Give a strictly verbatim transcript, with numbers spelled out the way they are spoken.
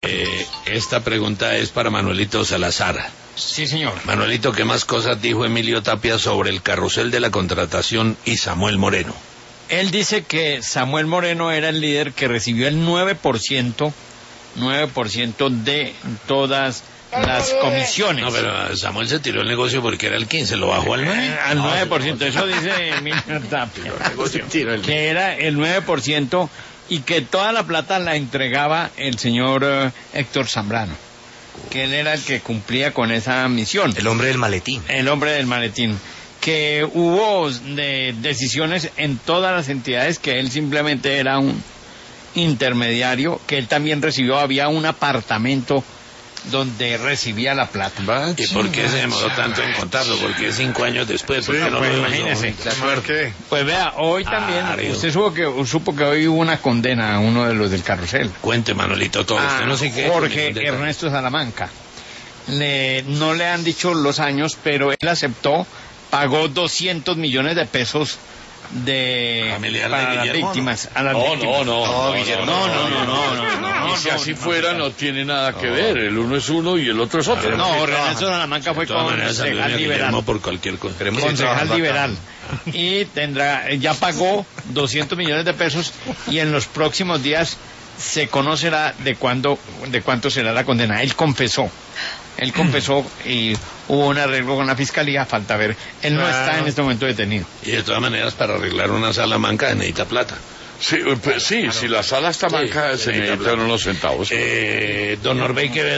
Eh, esta pregunta es para Manuelito Salazar. Sí, señor. Manuelito, ¿qué más cosas dijo Emilio Tapia sobre el carrusel de la contratación y Samuel Moreno? Él dice que Samuel Moreno era el líder que recibió el nueve por ciento, nueve por ciento de todas las comisiones. No, pero Samuel se tiró el negocio porque era el quince, lo bajó al nueve. Eh, al nueve por ciento, eso dice Emilio Tapia. Que era el nueve por ciento y que toda la plata la entregaba el señor uh, Héctor Zambrano, que él era el que cumplía con esa misión. El hombre del maletín. El hombre del maletín. Que hubo de decisiones en todas las entidades que él simplemente era un intermediario, que él también recibió, había un apartamento donde recibía la plata. ¿Va? ¿Y por qué se demoró tanto en contarlo? Porque cinco años después. Sí, no pues lo imagínese. ¿Por qué? Pues vea, hoy también, Ah, usted supo que, supo que hoy hubo una condena a uno de los del carrusel. Cuente, Manuelito, todo. Ah, Usted no sé qué. Jorge Ernesto Salamanca. Le, no le han dicho los años, pero él aceptó, pagó doscientos millones de pesos de Familiar para de las Guillermo, víctimas. A las No, víctimas. no, no, no, Guillermo, no, no, no, no, no, no, no, Y si no, así no, fuera, no tiene nada que ver. El uno es uno y el otro es otro. No, Jorge Ernesto Salamanca fue De todas maneras, concejal saludos a liberal. Guillermo por cualquier cosa. Concejal liberal. Y tendrá, ya pagó doscientos millones de pesos y en los próximos días se conocerá de cuándo, de cuánto será la condena. Él confesó. Él confesó y hubo un arreglo con la fiscalía, falta ver. Él no está en este momento detenido. Y de todas maneras, para arreglar una Salamanca necesita plata. Sí, pues, sí, si la sala está manca, Sí, se necesita necesitan unos centavos. Eh, don Norbey Quevedo.